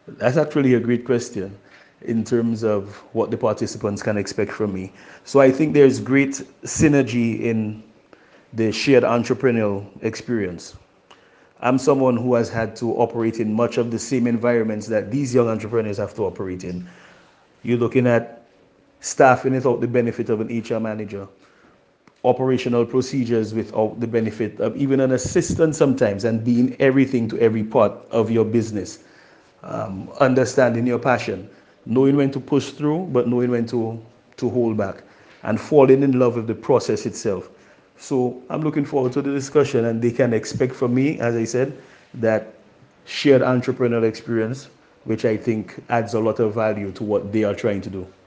That's actually a great question in terms of what the participants can expect from me. So I think there's great synergy in the shared entrepreneurial experience. I'm someone who has had to operate in much of the same environments that these young entrepreneurs have to operate in. You're looking at staffing without the benefit of an HR manager, operational procedures without the benefit of even an assistant sometimes, and being everything to every part of your business. Understanding your passion, knowing when to push through, but knowing when to hold back, and falling in love with the process itself. So I'm looking forward to the discussion, and they can expect from me, as I said, that shared entrepreneurial experience, which I think adds a lot of value to what they are trying to do.